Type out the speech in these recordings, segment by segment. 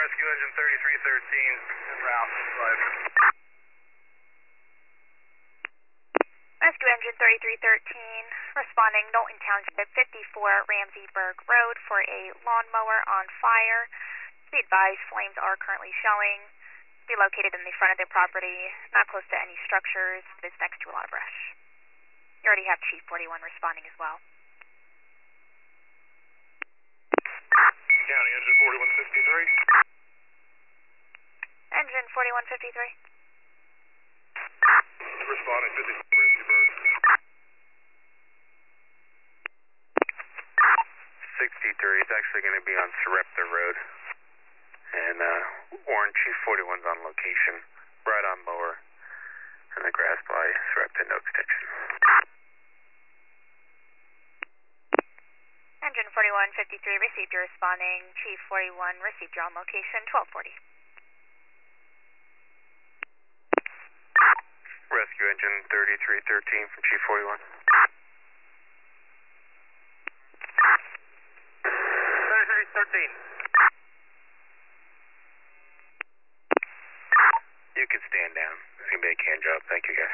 Rescue Engine 3313, en route, driver. Rescue Engine 3313, responding Knowlton Township 54 Ramseyburg Road for a lawnmower on fire. Be advised, flames are currently showing. Be located in the front of the property, not close to any structures. It is next to a lot of brush. You already have Chief 41 responding as well. County Engine 4153. Engine 4153. Responding 54 Ramseyburg. 63, it's actually going to be on Sarepta Road. And Warren, Chief 41's on location, right on mower, in the grass by Sarepta, no extension. Engine 4153 received your responding. Chief 41 received your on location, 1240. Rescue Engine 3313 from Chief 41. 3313. You can stand down. It's going to be a can job. Thank you, guys.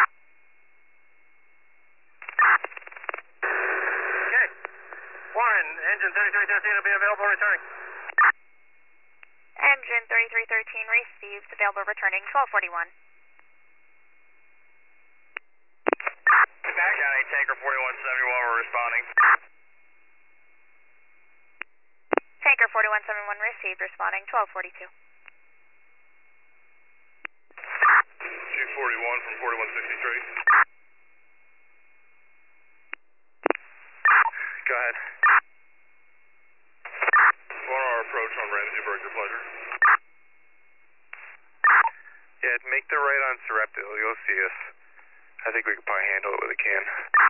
Okay. Warren, Engine 3313 will be available returning. Engine 3313 received, available returning, 1241. County Tanker 4171, we're responding. Tanker 4171 received, responding, 1242. Chief 41 from 4163. Go ahead. 1 hour approach on Ramseyburg, your pleasure. Yeah, make the right on Sarepta. You'll see us. I think we can probably handle it with a can.